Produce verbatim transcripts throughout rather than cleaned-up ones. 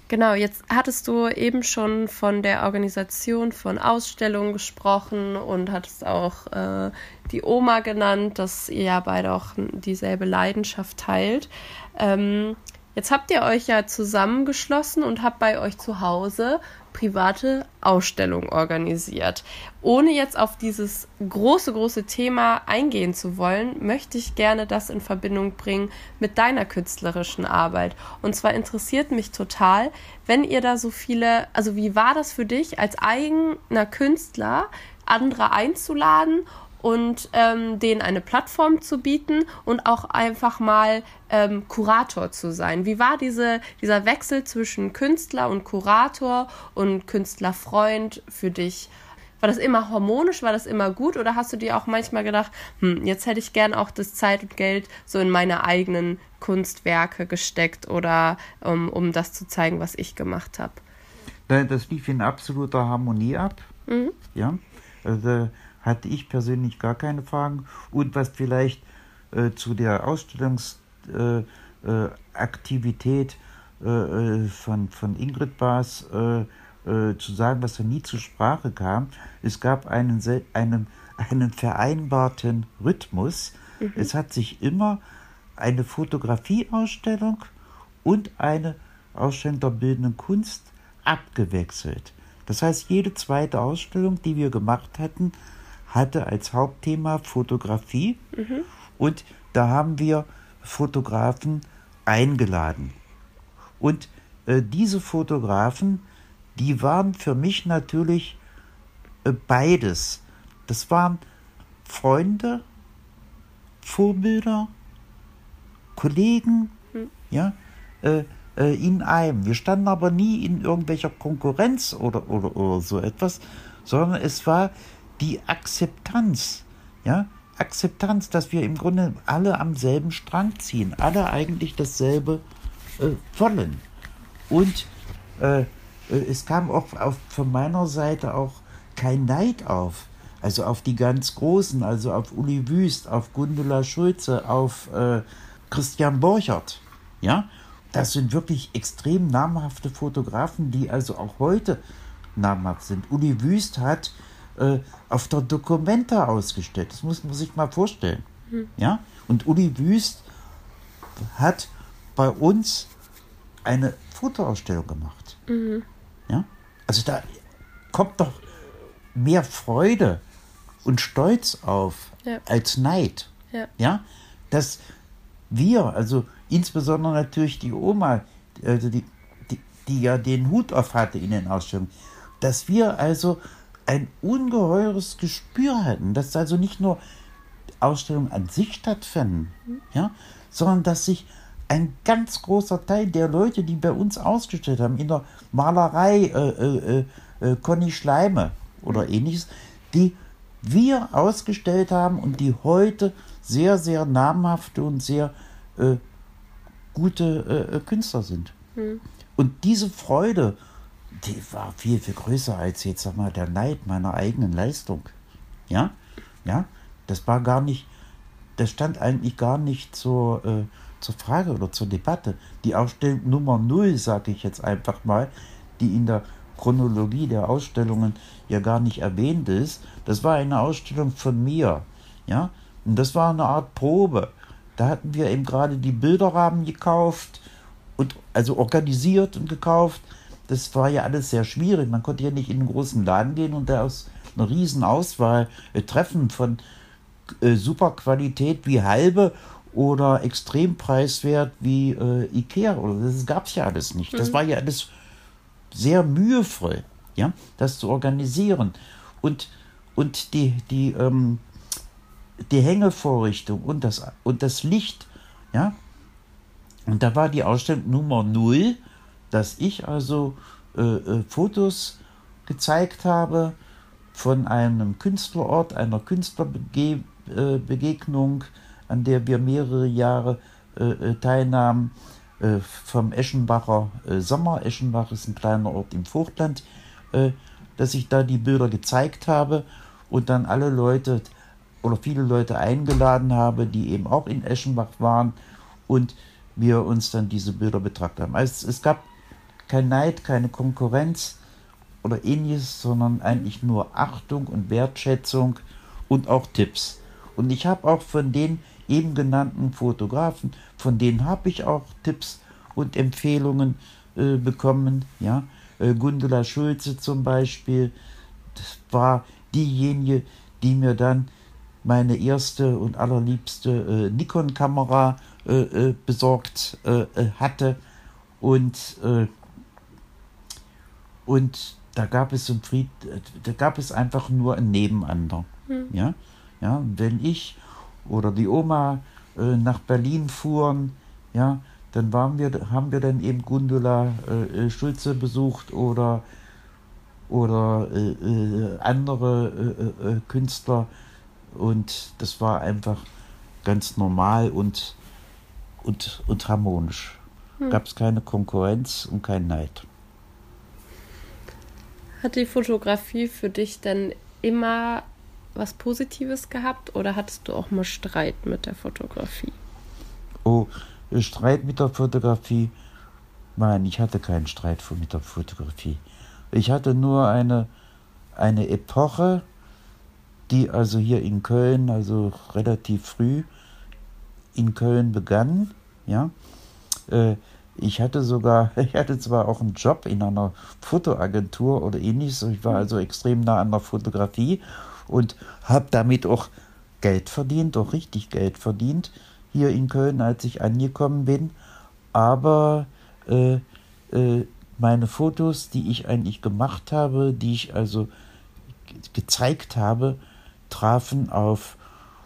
Genau, jetzt hattest du eben schon von der Organisation von Ausstellungen gesprochen und hattest auch äh, die Oma genannt, dass ihr ja beide auch dieselbe Leidenschaft teilt. Ähm, jetzt habt ihr euch ja zusammengeschlossen und habt bei euch zu Hause private Ausstellungen organisiert. Ohne jetzt auf dieses große, große Thema eingehen zu wollen, möchte ich gerne das in Verbindung bringen mit deiner künstlerischen Arbeit. Und zwar interessiert mich total, wenn ihr da so viele, also wie war das für dich als eigener Künstler, andere einzuladen und ähm, denen eine Plattform zu bieten und auch einfach mal ähm, Kurator zu sein? Wie war diese, dieser Wechsel zwischen Künstler und Kurator und Künstlerfreund für dich? War das immer harmonisch, war das immer gut oder hast du dir auch manchmal gedacht, hm, jetzt hätte ich gern auch das Zeit und Geld so in meine eigenen Kunstwerke gesteckt oder um, um das zu zeigen, was ich gemacht habe? Das lief in absoluter Harmonie ab. Mhm. Ja, also hatte ich persönlich gar keine Fragen. Und was vielleicht äh, zu der Ausstellungsaktivität äh, äh, von, von Ingrid Baas äh, äh, zu sagen, was da nie zur Sprache kam, es gab einen, einen, einen vereinbarten Rhythmus. Mhm. Es hat sich immer eine Fotografieausstellung und eine Ausstellung der bildenden Kunst abgewechselt. Das heißt, jede zweite Ausstellung, die wir gemacht hatten, hatte als Hauptthema Fotografie. Mhm. Und da haben wir Fotografen eingeladen. Und äh, diese Fotografen, die waren für mich natürlich äh, beides. Das waren Freunde, Vorbilder, Kollegen, mhm. ja, äh, äh, in einem. Wir standen aber nie in irgendwelcher Konkurrenz oder, oder, oder so etwas, sondern es war die Akzeptanz, ja, Akzeptanz, dass wir im Grunde alle am selben Strang ziehen, alle eigentlich dasselbe äh, wollen. Und äh, es kam auch auf, von meiner Seite auch kein Neid auf, also auf die ganz Großen, also auf Uli Wüst, auf Gundula Schulze, auf äh, Christian Borchert, ja, das sind wirklich extrem namhafte Fotografen, die also auch heute namhaft sind. Uli Wüst hat äh, auf der Documenta ausgestellt. Das muss man sich mal vorstellen. Mhm. Ja? Und Uli Wüst hat bei uns eine Fotoausstellung gemacht. Mhm. Ja? Also da kommt doch mehr Freude und Stolz auf ja. als Neid. Ja. Ja? Dass wir, also insbesondere natürlich die Oma, also die, die, die ja den Hut auf hatte in den Ausstellungen, dass wir also ein ungeheures Gespür hatten, dass also nicht nur Ausstellungen an sich stattfinden, mhm. ja, sondern dass sich ein ganz großer Teil der Leute, die bei uns ausgestellt haben, in der Malerei, äh, äh, äh, Conny Schleime oder mhm. ähnliches, die wir ausgestellt haben und die heute sehr, sehr namhafte und sehr äh, gute äh, Künstler sind. Mhm. Und diese Freude, die war viel, viel größer als jetzt, sag mal, der Neid meiner eigenen Leistung. Ja, ja, das war gar nicht, das stand eigentlich gar nicht zur, äh, zur Frage oder zur Debatte. Die Ausstellung Nummer null, sage ich jetzt einfach mal, die in der Chronologie der Ausstellungen ja gar nicht erwähnt ist, das war eine Ausstellung von mir. Ja, und das war eine Art Probe. Da hatten wir eben gerade die Bilderrahmen gekauft und also organisiert und gekauft. Das war ja alles sehr schwierig. Man konnte ja nicht in einen großen Laden gehen und da aus einer riesen Auswahl äh, treffen von äh, super Qualität wie Halbe oder extrem preiswert wie äh, Ikea. Oder das gab es ja alles nicht. Mhm. Das war ja alles sehr mühevoll, ja, das zu organisieren. Und, und die, die, ähm, die Hängevorrichtung und das, und das Licht, ja. Und da war die Ausstellung Nummer null, dass ich also äh, äh, Fotos gezeigt habe von einem Künstlerort, einer Künstlerbegegnung, an der wir mehrere Jahre äh, teilnahmen, äh, vom Eschenbacher äh, Sommer. Eschenbach ist ein kleiner Ort im Vogtland, äh, dass ich da die Bilder gezeigt habe und dann alle Leute oder viele Leute eingeladen habe, die eben auch in Eschenbach waren und wir uns dann diese Bilder betrachtet haben. Also es gab kein Neid, keine Konkurrenz oder ähnliches, sondern eigentlich nur Achtung und Wertschätzung und auch Tipps. Und ich habe auch von den eben genannten Fotografen, von denen habe ich auch Tipps und Empfehlungen äh, bekommen. Ja? Äh, Gundula Schulze zum Beispiel, das war diejenige, die mir dann meine erste und allerliebste äh, Nikon-Kamera äh, äh, besorgt äh, äh, hatte. Und, äh, und da gab es ein Fried, da gab es einfach nur ein Nebeneinander. Hm. Ja? Ja, wenn ich oder die Oma äh, nach Berlin fuhren, ja, dann waren wir, haben wir dann eben Gundula äh, Schulze besucht oder, oder äh, äh, andere äh, äh, Künstler. Und das war einfach ganz normal und, und, und harmonisch. Hm. Gab es keine Konkurrenz und kein Neid. Hat die Fotografie für dich denn immer was Positives gehabt oder hattest du auch mal Streit mit der Fotografie? Oh, Streit mit der Fotografie? Nein, ich hatte keinen Streit mit der Fotografie. Ich hatte nur eine, eine Epoche, die also hier in Köln, also relativ früh in Köln begann, ja. Äh, ich hatte sogar, ich hatte zwar auch einen Job in einer Fotoagentur oder ähnliches, ich war also extrem nah an der Fotografie und habe damit auch Geld verdient, auch richtig Geld verdient, hier in Köln, als ich angekommen bin. Aber äh, äh, meine Fotos, die ich eigentlich gemacht habe, die ich also ge- gezeigt habe, trafen auf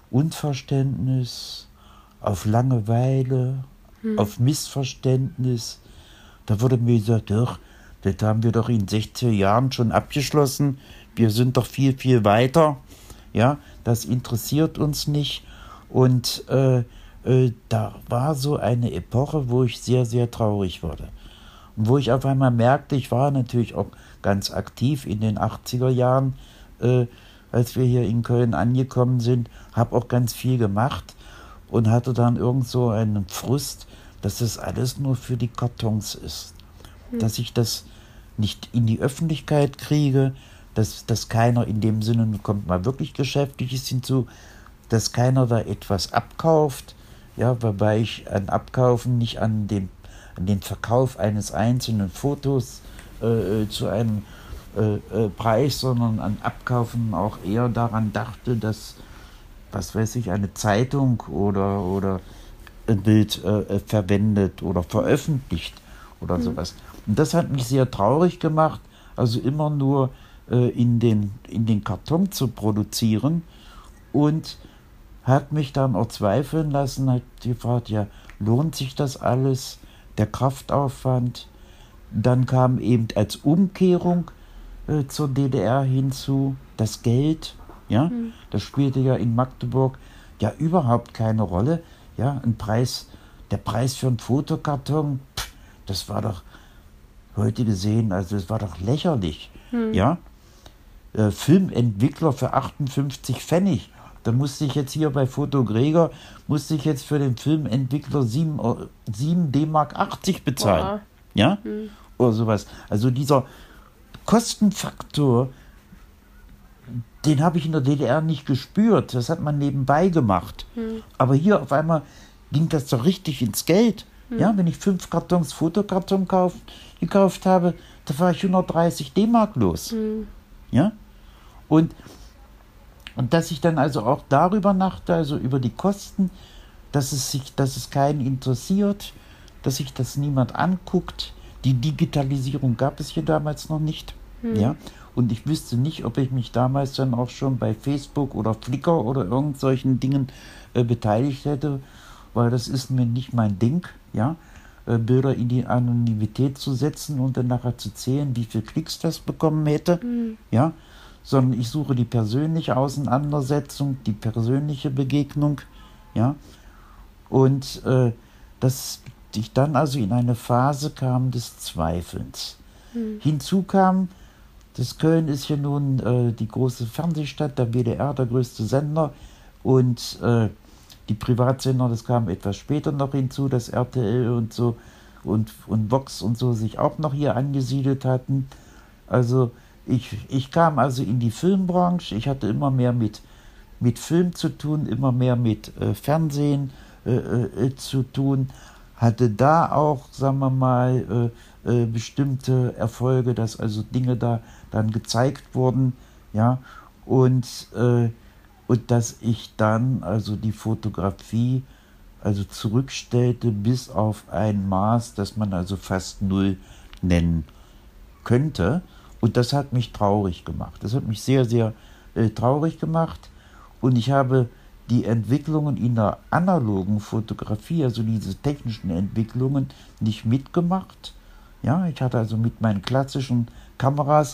Unverständnis, auf Langeweile, hm. auf Missverständnis. Da wurde mir gesagt, doch, das haben wir doch in sechzig Jahren schon abgeschlossen. Wir sind doch viel, viel weiter. Ja, das interessiert uns nicht. Und äh, äh, da war so eine Epoche, wo ich sehr, sehr traurig wurde. Und wo ich auf einmal merkte, ich war natürlich auch ganz aktiv in den achtziger Jahren, äh, als wir hier in Köln angekommen sind, habe auch ganz viel gemacht und hatte dann irgend so einen Frust, dass das alles nur für die Kartons ist. Hm. Dass ich das nicht in die Öffentlichkeit kriege, dass, dass keiner in dem Sinne, kommt mal wirklich Geschäftliches hinzu, dass keiner da etwas abkauft, ja, wobei ich an Abkaufen nicht an den, an den Verkauf eines einzelnen Fotos äh, zu einem äh, äh, Preis, sondern an Abkaufen auch eher daran dachte, dass, was weiß ich, eine Zeitung oder, oder ein Bild äh, verwendet oder veröffentlicht oder mhm. sowas. Und das hat mich sehr traurig gemacht, also immer nur äh, in, den, in den Karton zu produzieren, und hat mich dann auch zweifeln lassen, hat gefragt, ja, lohnt sich das alles, der Kraftaufwand? Dann kam eben als Umkehrung äh, zur D D R hinzu das Geld, ja, mhm. das spielte ja in Magdeburg ja überhaupt keine Rolle, ja, ein Preis, der Preis für einen Fotokarton, pff, das war doch heute gesehen, also das war doch lächerlich, mhm. ja, äh, Filmentwickler für achtundfünfzig Pfennig, da musste ich jetzt hier bei Fotogregor, musste ich jetzt für den Filmentwickler sieben D Mark achtzig bezahlen. Boah. Ja? Hm. Oder sowas. Also dieser Kostenfaktor, den habe ich in der D D R nicht gespürt. Das hat man nebenbei gemacht. Hm. Aber hier auf einmal ging das doch richtig ins Geld. Hm. Ja, wenn ich fünf Kartons Fotokarton kauf, gekauft habe, da war ich hundertdreißig D Mark los. Hm. Ja? Und Und dass ich dann also auch darüber nachte, also über die Kosten, dass es sich, dass es keinen interessiert, dass sich das niemand anguckt. Die Digitalisierung gab es hier damals noch nicht. Hm. Ja? Und ich wüsste nicht, ob ich mich damals dann auch schon bei Facebook oder Flickr oder irgend solchen Dingen äh, beteiligt hätte, weil das ist mir nicht mein Ding, ja, äh, Bilder in die Anonymität zu setzen und dann nachher zu zählen, wie viel Klicks das bekommen hätte, hm. ja. Sondern ich suche die persönliche Auseinandersetzung, die persönliche Begegnung, ja, und äh, dass ich dann also in eine Phase kam des Zweifelns. Hm. Hinzu kam, das Köln ist ja nun äh, die große Fernsehstadt, der W D R, der größte Sender, und äh, die Privatsender, das kam etwas später noch hinzu, das R T L und so, und, und Vox und so sich auch noch hier angesiedelt hatten. Also ich, ich kam also in die Filmbranche, ich hatte immer mehr mit, mit Film zu tun, immer mehr mit äh, Fernsehen äh, äh, zu tun, hatte da auch, sagen wir mal, äh, äh, bestimmte Erfolge, dass also Dinge da dann gezeigt wurden, ja, und, äh, und dass ich dann also die Fotografie also zurückstellte bis auf ein Maß, das man also fast null nennen könnte. Und das hat mich traurig gemacht. Das hat mich sehr, sehr äh, traurig gemacht. Und ich habe die Entwicklungen in der analogen Fotografie, also diese technischen Entwicklungen, nicht mitgemacht. Ja, ich hatte also mit meinen klassischen Kameras,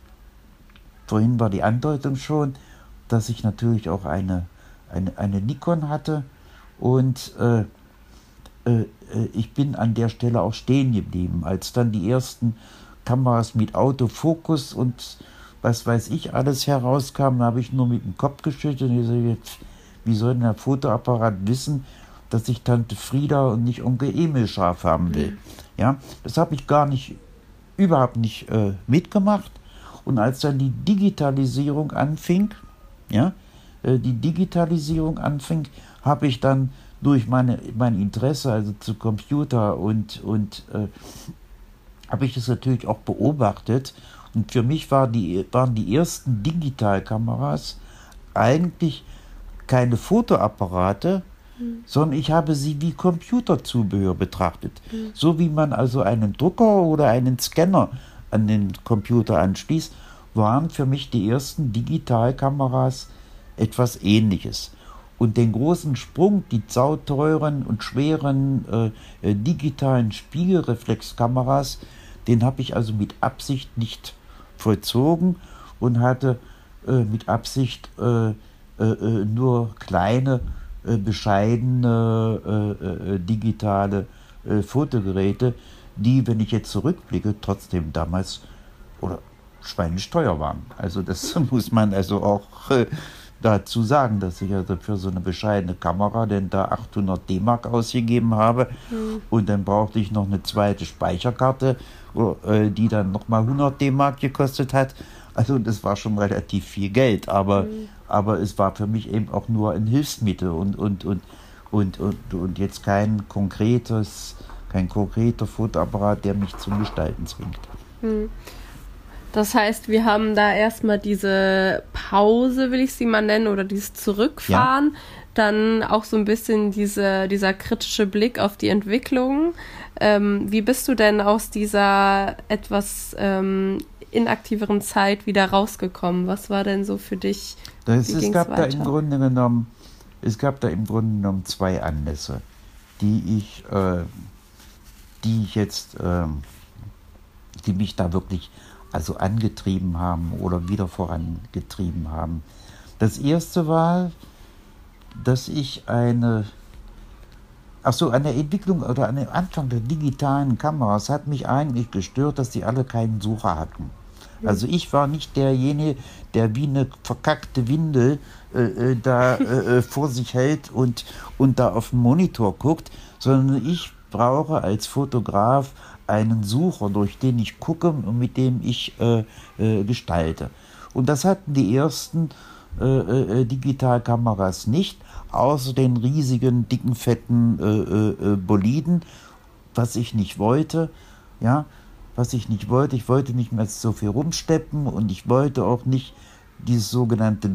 vorhin war die Andeutung schon, dass ich natürlich auch eine, eine, eine Nikon hatte. Und äh, äh, ich bin an der Stelle auch stehen geblieben. Als dann die ersten Kameras mit Autofokus und was weiß ich alles herauskamen, habe ich nur mit dem Kopf geschüttelt und gesagt, jetzt, wie soll denn der Fotoapparat wissen, dass ich Tante Frieda und nicht Onkel Emil scharf haben will. Mhm. Ja, das habe ich gar nicht, überhaupt nicht äh, mitgemacht. Und als dann die Digitalisierung anfing, ja, äh, die Digitalisierung anfing, habe ich dann durch meine, mein Interesse also zu Computer und, und äh, habe ich das natürlich auch beobachtet. Und für mich war die, waren die ersten Digitalkameras eigentlich keine Fotoapparate, mhm. sondern ich habe sie wie Computerzubehör betrachtet. Mhm. So wie man also einen Drucker oder einen Scanner an den Computer anschließt, waren für mich die ersten Digitalkameras etwas Ähnliches. Und den großen Sprung, die sauteuren und schweren äh, digitalen Spiegelreflexkameras, den habe ich also mit Absicht nicht vollzogen und hatte äh, mit Absicht äh, äh, nur kleine, äh, bescheidene äh, äh, digitale äh, Fotogeräte, die, wenn ich jetzt zurückblicke, trotzdem damals oder schweinisch teuer waren. Also das muss man also auch äh, dazu sagen, dass ich also für so eine bescheidene Kamera denn da achthundert D-Mark ausgegeben habe, mhm. und dann brauchte ich noch eine zweite Speicherkarte, äh, die dann nochmal hundert D-Mark gekostet hat. Also das war schon relativ viel Geld, aber, mhm. aber es war für mich eben auch nur ein Hilfsmittel und, und, und, und, und, und jetzt kein konkretes, kein konkreter Fotoapparat, der mich zum Gestalten zwingt. Mhm. Das heißt, wir haben da erstmal diese Pause, will ich sie mal nennen, oder dieses Zurückfahren, ja. Dann auch so ein bisschen diese, dieser kritische Blick auf die Entwicklung. Ähm, wie bist du denn aus dieser etwas ähm, inaktiveren Zeit wieder rausgekommen? Was war denn so für dich? Das, es gab weiter? da im Grunde genommen, es gab da im Grunde genommen zwei Anlässe, die ich, äh, die ich jetzt, äh, die mich da wirklich also angetrieben haben oder wieder vorangetrieben haben. Das erste war, dass ich eine, ach so, an der Entwicklung oder an dem Anfang der digitalen Kameras hat mich eigentlich gestört, dass die alle keinen Sucher hatten. Also ich war nicht derjenige, der wie eine verkackte Windel äh, da äh, vor sich hält und, und da auf den Monitor guckt, sondern ich brauche als Fotograf einen Sucher, durch den ich gucke und mit dem ich äh, äh, gestalte. Und das hatten die ersten äh, äh, Digitalkameras nicht, außer den riesigen, dicken, fetten äh, äh, Boliden, was ich nicht wollte, ja, was ich nicht wollte. Ich wollte nicht mehr so viel rumsteppen und ich wollte auch nicht dieses sogenannte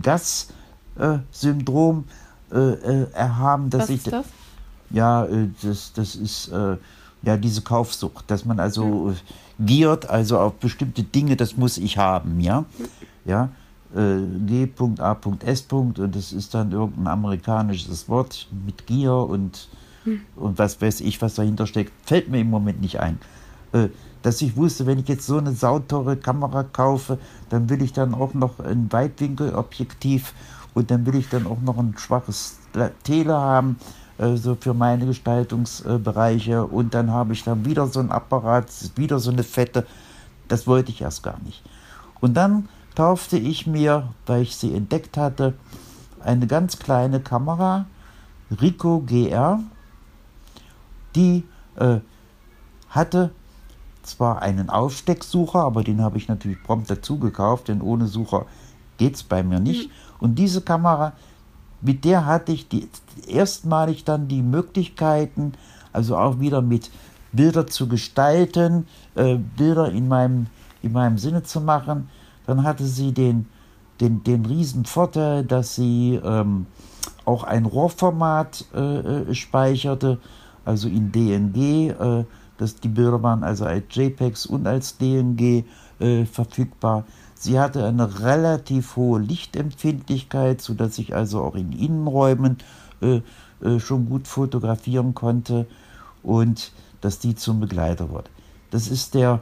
Gas-Syndrom äh, äh, erhaben, dass was ich ist das? Ja, äh, das, das ist äh, ja diese Kaufsucht, dass man also äh, giert, also auf bestimmte Dinge, das muss ich haben, ja, ja, äh, G A S und das ist dann irgendein amerikanisches Wort mit Gier und hm. und was weiß ich, was dahinter steckt, fällt mir im Moment nicht ein. Äh, dass ich wusste, wenn ich jetzt so eine sauteure Kamera kaufe, dann will ich dann auch noch ein Weitwinkelobjektiv und dann will ich dann auch noch ein schwaches Tele haben, so für meine Gestaltungsbereiche, und dann habe ich dann wieder so ein Apparat, wieder so eine fette, das wollte ich erst gar nicht. Und dann kaufte ich mir, weil ich sie entdeckt hatte, eine ganz kleine Kamera, Ricoh G R, die äh, hatte zwar einen Aufstecksucher, aber den habe ich natürlich prompt dazu gekauft, denn ohne Sucher geht es bei mir nicht. Mhm. Und diese Kamera, mit der hatte ich die, erstmalig dann die Möglichkeiten, also auch wieder mit Bilder zu gestalten, äh, Bilder in meinem, in meinem Sinne zu machen. Dann hatte sie den, den, den riesen Vorteil, dass sie ähm, auch ein RAW-Format äh, speicherte, also in D N G. Äh, dass die Bilder waren also als JPEGs und als D N G äh, verfügbar. Sie hatte eine relativ hohe Lichtempfindlichkeit, sodass ich also auch in Innenräumen äh, äh, schon gut fotografieren konnte und dass die zum Begleiter wurde. Das ist der,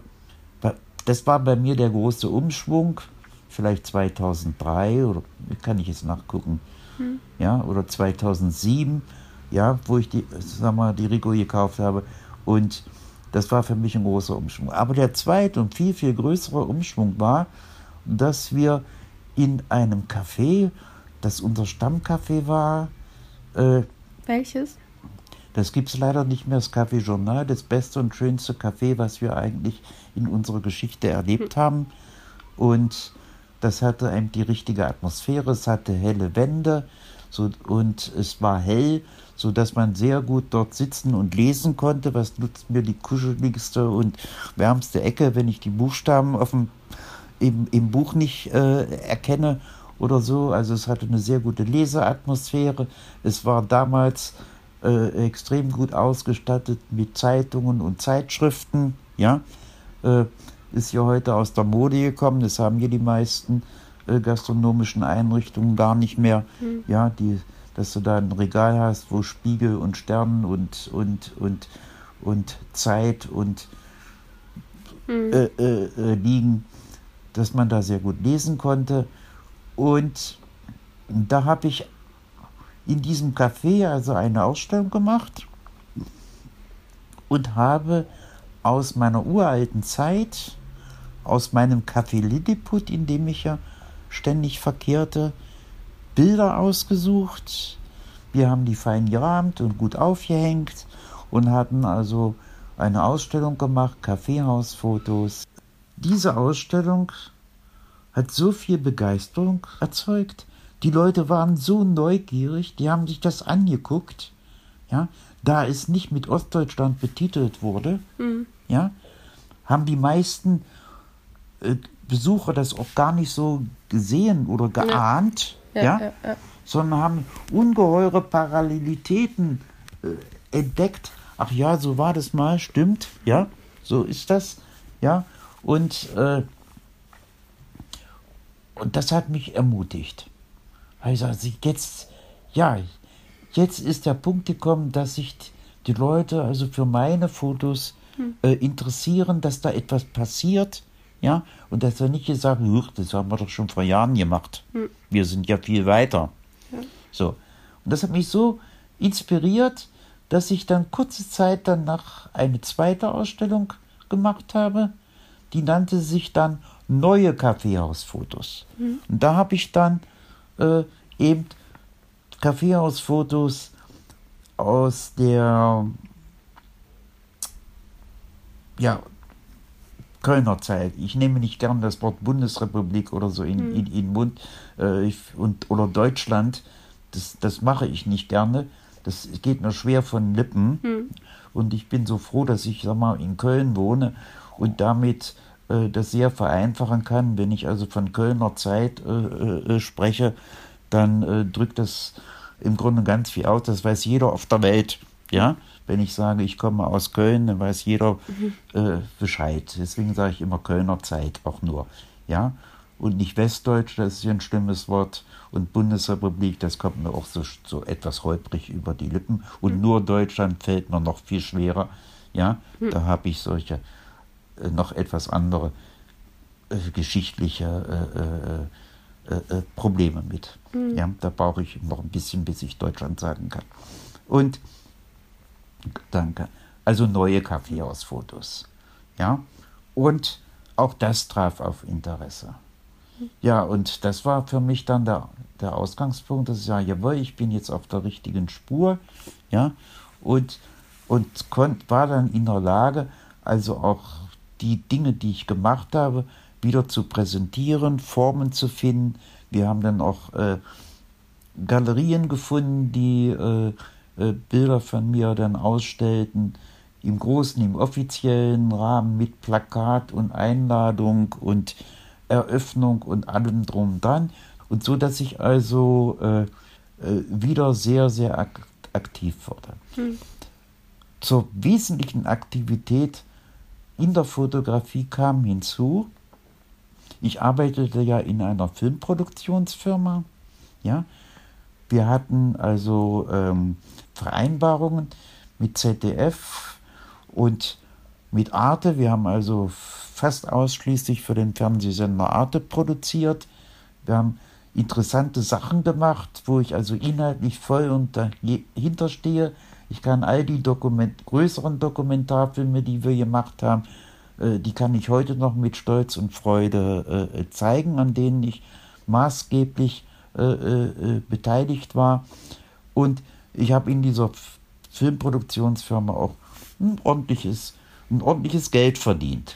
das war bei mir der große Umschwung, vielleicht zweitausenddrei oder kann ich jetzt nachgucken, hm. ja, oder zweitausendsieben, ja, wo ich die, sag mal, die Ricoh gekauft habe. Und das war für mich ein großer Umschwung. Aber der zweite und viel, viel größere Umschwung war, dass wir in einem Café, das unser Stammcafé war. Äh, Welches? Das gibt es leider nicht mehr, das Café Journal, das beste und schönste Café, was wir eigentlich in unserer Geschichte erlebt hm. haben. Und das hatte eben die richtige Atmosphäre, es hatte helle Wände so, und es war hell, sodass man sehr gut dort sitzen und lesen konnte. Was nutzt mir die kuscheligste und wärmste Ecke, wenn ich die Buchstaben auf dem, im, im Buch nicht äh, erkenne oder so. Also es hatte eine sehr gute Leseatmosphäre. Es war damals äh, extrem gut ausgestattet mit Zeitungen und Zeitschriften. Ja, äh, ist ja heute aus der Mode gekommen. Das haben hier die meisten äh, gastronomischen Einrichtungen gar nicht mehr. Mhm. Ja, die dass du da ein Regal hast, wo Spiegel und Stern und, und, und, und Zeit und mhm. äh, äh, liegen, dass man da sehr gut lesen konnte. Und da habe ich in diesem Café also eine Ausstellung gemacht und habe aus meiner uralten Zeit, aus meinem Café Lilliput, in dem ich ja ständig verkehrte, Bilder ausgesucht. Wir haben die fein gerahmt und gut aufgehängt und hatten also eine Ausstellung gemacht, Kaffeehausfotos. Diese Ausstellung hat so viel Begeisterung erzeugt. Die Leute waren so neugierig, die haben sich das angeguckt, ja, da es nicht mit Ostdeutschland betitelt wurde, mhm. ja, haben die meisten äh, Besucher das auch gar nicht so gesehen oder geahnt. Ja. Ja, ja, ja, ja. Sondern haben ungeheure Parallelitäten äh, entdeckt. Ach ja, so war das mal, stimmt, ja, so ist das, ja, und, äh, und das hat mich ermutigt. Also jetzt, ja, jetzt ist der Punkt gekommen, dass sich die Leute also für meine Fotos hm. äh, interessieren, dass da etwas passiert. Ja, und dass er nicht gesagt hat, das haben wir doch schon vor Jahren gemacht. Hm. Wir sind ja viel weiter. Ja. So. Und das hat mich so inspiriert, dass ich dann kurze Zeit danach eine zweite Ausstellung gemacht habe. Die nannte sich dann Neue Kaffeehausfotos. Hm. Und da habe ich dann äh, eben Kaffeehausfotos aus der ja, Kölner Zeit. Ich nehme nicht gern das Wort Bundesrepublik oder so in, hm. in, in den Mund äh, ich, und, oder Deutschland. Das, das mache ich nicht gerne. Das geht mir schwer von Lippen. Hm. Und ich bin so froh, dass ich sag mal, in Köln wohne und damit äh, das sehr vereinfachen kann. Wenn ich also von Kölner Zeit äh, äh, spreche, dann äh, drückt das im Grunde ganz viel aus. Das weiß jeder auf der Welt. Ja? Wenn ich sage, ich komme aus Köln, dann weiß jeder mhm. äh, Bescheid. Deswegen sage ich immer Kölner Zeit auch nur. Ja? Und nicht Westdeutsch, das ist ja ein schlimmes Wort. Und Bundesrepublik, das kommt mir auch so, so etwas holprig über die Lippen. Und mhm. nur Deutschland fällt mir noch viel schwerer. Ja? Mhm. Da habe ich solche äh, noch etwas andere äh, geschichtliche äh, äh, äh, Probleme mit. Mhm. Ja? Da brauche ich noch ein bisschen, bis ich Deutschland sagen kann. Und danke. Also neue Kaffeehausfotos. Ja? Und auch das traf auf Interesse. Ja, und das war für mich dann der, der Ausgangspunkt, dass ich sage, jawohl, ich bin jetzt auf der richtigen Spur, ja, und, und konnt, war dann in der Lage, also auch die Dinge, die ich gemacht habe, wieder zu präsentieren, Formen zu finden. Wir haben dann auch äh, Galerien gefunden, die äh, äh, Bilder von mir dann ausstellten, im großen, im offiziellen Rahmen mit Plakat und Einladung und Eröffnung und allem drum und dran. Und so, dass ich also äh, äh, wieder sehr, sehr ak- aktiv wurde. Hm. Zur wesentlichen Aktivität in der Fotografie kam hinzu, ich arbeitete ja in einer Filmproduktionsfirma. Ja? Wir hatten also ähm, Vereinbarungen mit Z D F und mit Arte. Wir haben also fast ausschließlich für den Fernsehsender Arte produziert. Wir haben interessante Sachen gemacht, wo ich also inhaltlich voll und dahinter stehe. Ich kann all die Dokument- größeren Dokumentarfilme, die wir gemacht haben, äh, die kann ich heute noch mit Stolz und Freude äh, zeigen, an denen ich maßgeblich äh, äh, beteiligt war. Und ich habe in dieser F- Filmproduktionsfirma auch ein ordentliches, ein ordentliches Geld verdient.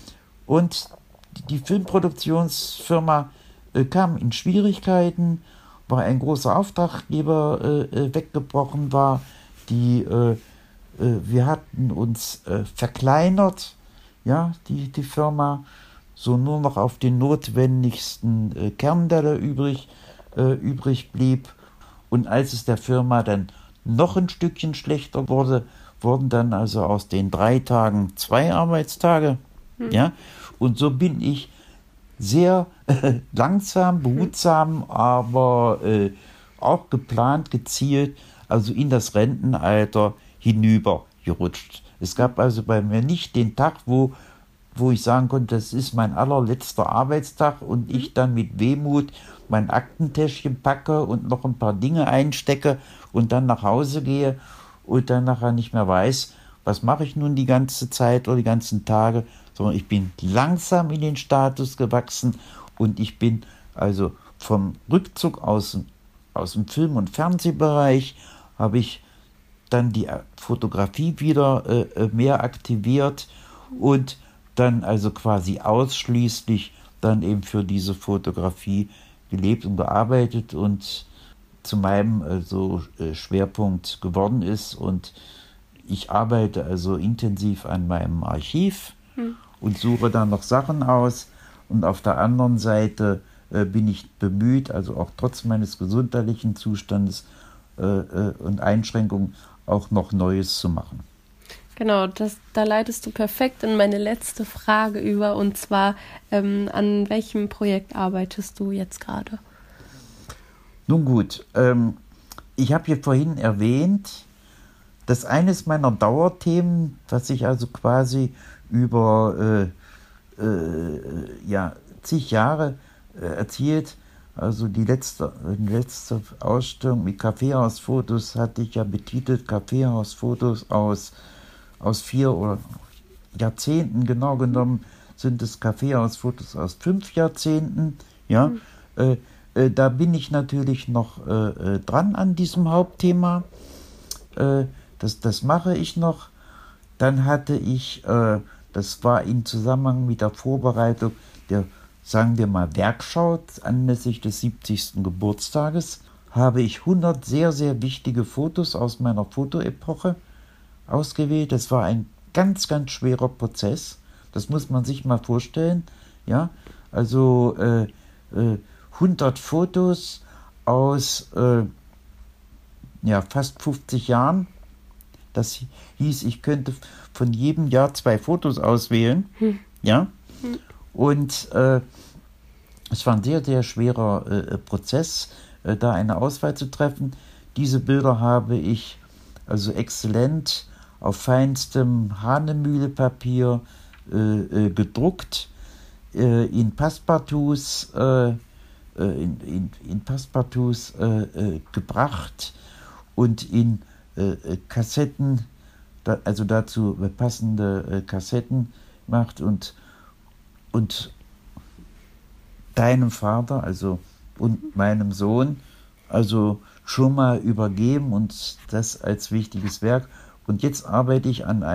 Und die Filmproduktionsfirma äh, kam in Schwierigkeiten, weil ein großer Auftraggeber äh, weggebrochen war. Die, äh, äh, wir hatten uns äh, verkleinert, ja, die, die Firma, so nur noch auf den notwendigsten äh, Kern, der da übrig, äh, übrig blieb. Und als es der Firma dann noch ein Stückchen schlechter wurde, wurden dann also aus den drei Tagen zwei Arbeitstage. Hm. Ja? Und so bin ich sehr äh, langsam, behutsam, hm. aber äh, auch geplant, gezielt, also in das Rentenalter hinübergerutscht. Es gab also bei mir nicht den Tag, wo, wo ich sagen konnte, das ist mein allerletzter Arbeitstag und ich dann mit Wehmut mein Aktentäschchen packe und noch ein paar Dinge einstecke und dann nach Hause gehe und dann nachher nicht mehr weiß, was mache ich nun die ganze Zeit oder die ganzen Tage, sondern ich bin langsam in den Status gewachsen und ich bin also vom Rückzug aus, aus dem Film- und Fernsehbereich habe ich dann die Fotografie wieder äh, mehr aktiviert und dann also quasi ausschließlich dann eben für diese Fotografie gelebt und gearbeitet und zu meinem also äh, Schwerpunkt geworden ist. Und ich arbeite also intensiv an meinem Archiv hm. und suche dann noch Sachen aus. Und auf der anderen Seite äh, bin ich bemüht, also auch trotz meines gesundheitlichen Zustandes äh, äh, und Einschränkungen auch noch Neues zu machen. Genau, das, da leitest du perfekt in meine letzte Frage über, und zwar, ähm, an welchem Projekt arbeitest du jetzt gerade? Nun gut, ähm, ich habe hier vorhin erwähnt, dass eines meiner Dauerthemen, was ich also quasi über äh, äh, ja, zig Jahre äh, erzielt, also die letzte, die letzte Ausstellung mit Kaffeehausfotos hatte ich ja betitelt, Kaffeehausfotos aus, aus vier oder Jahrzehnten, genau genommen sind es Kaffeehausfotos aus fünf Jahrzehnten, ja, mhm. äh, äh, da bin ich natürlich noch äh, dran an diesem Hauptthema, äh, das, das mache ich noch. Dann hatte ich, äh, das war in Zusammenhang mit der Vorbereitung der, sagen wir mal, Werkschau anlässlich des siebzigsten Geburtstages, habe ich hundert sehr, sehr wichtige Fotos aus meiner Fotoepoche ausgewählt. Das war ein ganz, ganz schwerer Prozess. Das muss man sich mal vorstellen. Ja, also äh, äh, hundert Fotos aus äh, ja, fast fünfzig Jahren. Das hieß, ich könnte von jedem Jahr zwei Fotos auswählen. Hm. Ja. Hm. Und äh, es war ein sehr, sehr schwerer äh, Prozess, äh, da eine Auswahl zu treffen. Diese Bilder habe ich also exzellent auf feinstem Hahnemühlepapier äh, äh, gedruckt, äh, in Passepartouts, äh, in, in, in Passepartouts äh, äh, gebracht und in äh, Kassetten, da, also dazu passende äh, Kassetten gemacht und und deinem Vater, also und meinem Sohn, also schon mal übergeben und das als wichtiges Werk. Und jetzt arbeite ich an einem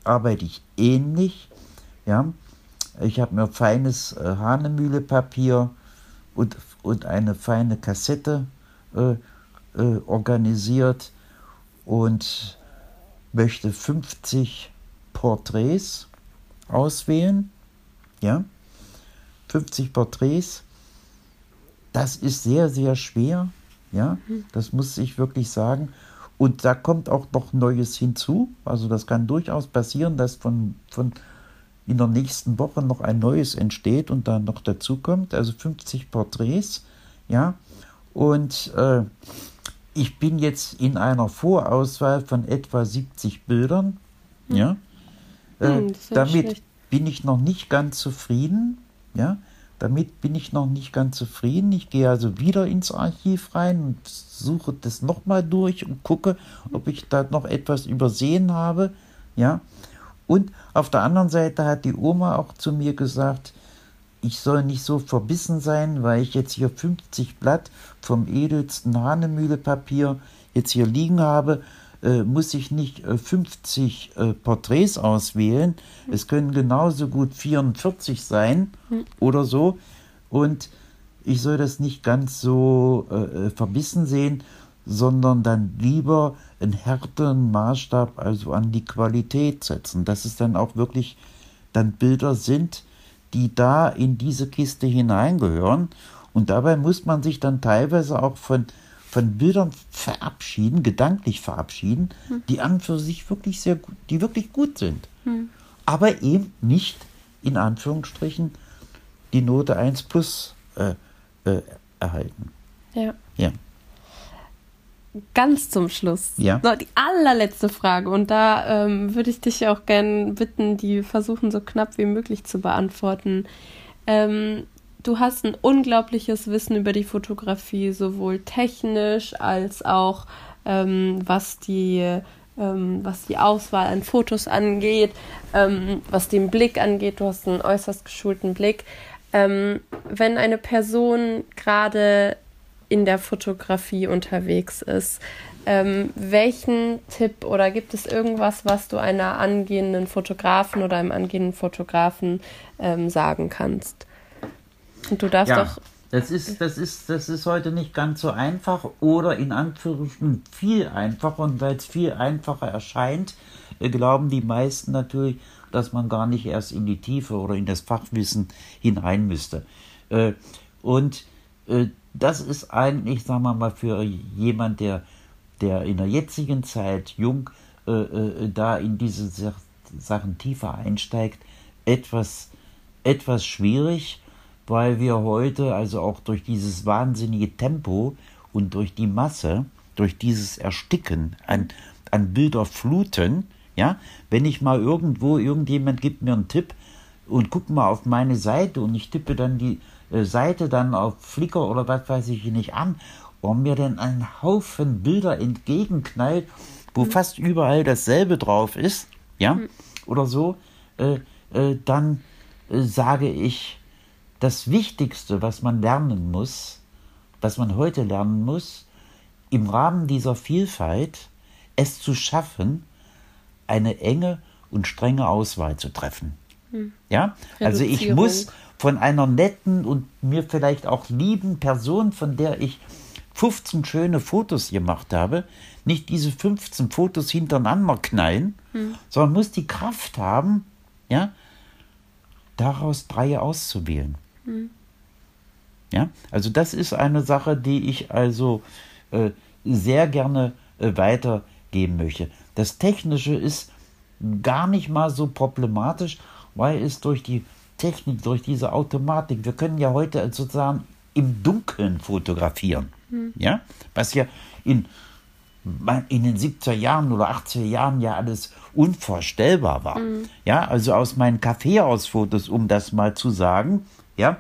arbeite ich ähnlich. Ja, ich habe mir feines äh, Hahnemühlepapier und, und eine feine Kassette äh, äh, organisiert und möchte fünfzig Porträts auswählen. Ja, fünfzig Porträts. Das ist sehr, sehr schwer. Ja, das muss ich wirklich sagen. Und da kommt auch noch Neues hinzu. Also das kann durchaus passieren, dass von, von in der nächsten Woche noch ein neues entsteht und dann noch dazu kommt. Also fünfzig Porträts. Ja, und äh, ich bin jetzt in einer Vorauswahl von etwa siebzig Bildern. Hm. Ja, äh, hm, damit schlecht. bin ich noch nicht ganz zufrieden. Ja, damit bin ich noch nicht ganz zufrieden. Ich gehe also wieder ins Archiv rein und suche das nochmal durch und gucke, ob ich da noch etwas übersehen habe. Ja, und auf der anderen Seite hat die Oma auch zu mir gesagt, ich soll nicht so verbissen sein, weil ich jetzt hier fünfzig Blatt vom edelsten Hahnemühlepapier jetzt hier liegen habe, äh, muss ich nicht äh, fünfzig äh, Porträts auswählen. Mhm. Es können genauso gut vierundvierzig sein mhm. oder so. Und ich soll das nicht ganz so äh, verbissen sehen, sondern dann lieber einen härteren Maßstab also an die Qualität setzen. Dass es dann auch wirklich dann Bilder sind, die da in diese Kiste hineingehören. Und dabei muss man sich dann teilweise auch von, von Bildern verabschieden, gedanklich verabschieden, hm. die an und für sich wirklich sehr gut, die wirklich gut sind. Hm. Aber eben nicht, in Anführungsstrichen, die Note eins plus äh, äh, erhalten. Ja. Ja. Ganz zum Schluss. Ja. So, die allerletzte Frage. Und da ähm, würde ich dich auch gerne bitten, die versuchen so knapp wie möglich zu beantworten. Ähm, du hast ein unglaubliches Wissen über die Fotografie, sowohl technisch als auch ähm, was die ähm, was die Auswahl an Fotos angeht, ähm, was den Blick angeht. Du hast einen äußerst geschulten Blick. Ähm, wenn eine Person gerade in der Fotografie unterwegs ist. Ähm, welchen Tipp oder gibt es irgendwas, was du einer angehenden Fotografin oder einem angehenden Fotografen ähm, sagen kannst? Und du darfst ja, doch... Das ist, das, ist, das ist heute nicht ganz so einfach oder in Anführungsstrichen viel einfacher. Und weil es viel einfacher erscheint, äh, glauben die meisten natürlich, dass man gar nicht erst in die Tiefe oder in das Fachwissen hinein müsste. Äh, und äh, Das ist eigentlich, sagen wir mal, für jemand, der, der in der jetzigen Zeit jung äh, äh, da in diese Sachen tiefer einsteigt, etwas, etwas schwierig, weil wir heute, also auch durch dieses wahnsinnige Tempo und durch die Masse, durch dieses Ersticken an, an Bilderfluten, ja, wenn ich mal irgendwo, irgendjemand gibt mir einen Tipp und guck mal auf meine Seite und ich tippe dann die Seite dann auf Flickr oder was weiß ich nicht an und mir dann ein Haufen Bilder entgegenknallt, wo mhm. fast überall dasselbe drauf ist, ja, mhm. oder so, äh, äh, dann äh, sage ich, das Wichtigste, was man lernen muss, was man heute lernen muss, im Rahmen dieser Vielfalt, es zu schaffen, eine enge und strenge Auswahl zu treffen. Mhm. Ja, also ich muss von einer netten und mir vielleicht auch lieben Person, von der ich fünfzehn schöne Fotos gemacht habe, nicht diese fünfzehn Fotos hintereinander knallen, hm. sondern muss die Kraft haben, ja, daraus drei auszuwählen. Hm. Ja, also das ist eine Sache, die ich also äh, sehr gerne äh, weitergeben möchte. Das Technische ist gar nicht mal so problematisch, weil es durch die Technik, durch diese Automatik, wir können ja heute sozusagen im Dunkeln fotografieren, hm. ja, was ja in, in den siebziger Jahren oder achtziger Jahren ja alles unvorstellbar war. Hm. Ja, also aus meinen Kaffeehausfotos, um das mal zu sagen, ja,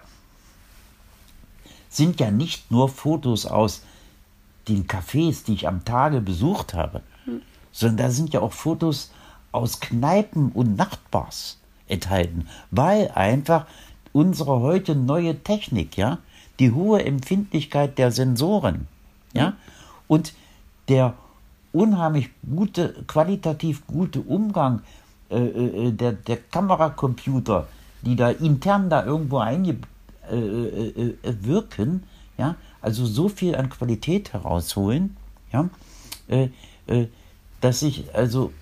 sind ja nicht nur Fotos aus den Cafés, die ich am Tage besucht habe, hm. sondern da sind ja auch Fotos aus Kneipen und Nachtbars enthalten, weil einfach unsere heute neue Technik, ja, die hohe Empfindlichkeit der Sensoren, ja, mhm. und der unheimlich gute, qualitativ gute Umgang äh, äh, der, der Kameracomputer, die da intern da irgendwo eingewirken, äh, äh, wirken, ja, also so viel an Qualität herausholen, ja, äh, äh, dass ich also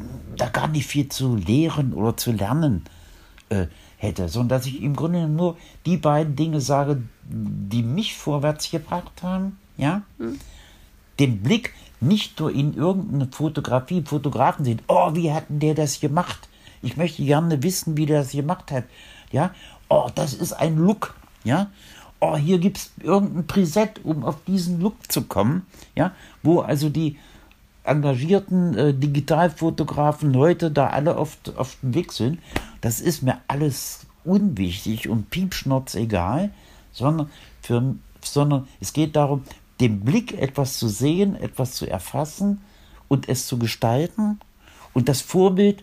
da gar nicht viel zu lehren oder zu lernen äh, hätte, sondern dass ich im Grunde nur die beiden Dinge sage, die mich vorwärts gebracht haben, ja, hm. Den Blick nicht nur in irgendeine Fotografie, Fotografen sehen, oh, wie hat denn der das gemacht? Ich möchte gerne wissen, wie der das gemacht hat, ja, oh, das ist ein Look, ja, oh, hier gibt es irgendein Preset, um auf diesen Look zu kommen, ja, wo also die engagierten äh, Digitalfotografen heute da alle oft auf dem Weg sind. Das ist mir alles unwichtig und piepschnotz egal, sondern, für, sondern es geht darum, den Blick etwas zu sehen, etwas zu erfassen und es zu gestalten und das Vorbild,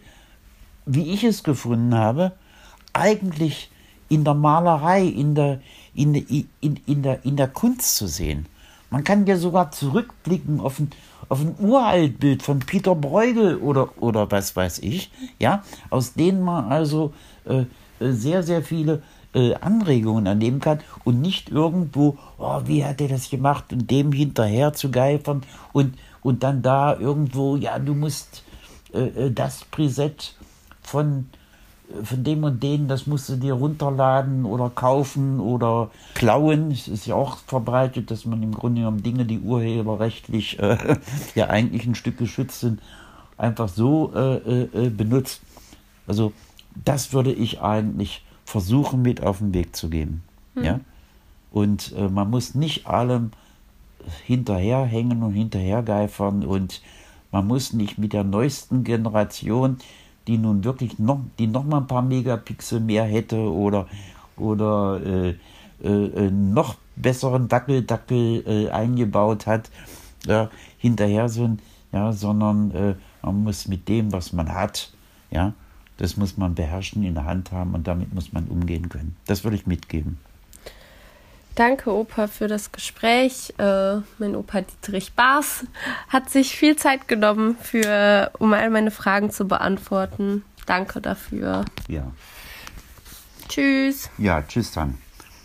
wie ich es gefunden habe, eigentlich in der Malerei, in der, in, der, in, in, der, in der Kunst zu sehen. Man kann ja sogar zurückblicken auf ein, auf ein Uraltbild von Peter Bruegel oder, oder was weiß ich, ja, aus denen man also äh, sehr, sehr viele äh, Anregungen annehmen kann und nicht irgendwo, oh, wie hat er das gemacht und dem hinterher zu geifern und, und dann da irgendwo, ja, du musst äh, das Preset von von dem und denen, das musst du dir runterladen oder kaufen oder klauen. Es ist ja auch verbreitet, dass man im Grunde genommen Dinge, die urheberrechtlich äh, ja eigentlich ein Stück geschützt sind, einfach so äh, äh, benutzt. Also das würde ich eigentlich versuchen mit auf den Weg zu geben. Hm. Ja? Und äh, man muss nicht allem hinterherhängen und hinterhergeifern und man muss nicht mit der neuesten Generation, die nun wirklich noch, die noch mal ein paar Megapixel mehr hätte oder, oder äh, äh, noch besseren Dackel-Dackel äh, eingebaut hat, ja, hinterher sind, ja, sondern äh, man muss mit dem, was man hat, ja, das muss man beherrschen, in der Hand haben und damit muss man umgehen können. Das würde ich mitgeben. Danke, Opa, für das Gespräch. Äh, mein Opa Dietrich Baas hat sich viel Zeit genommen, für, um all meine Fragen zu beantworten. Danke dafür. Ja. Tschüss. Ja, tschüss dann.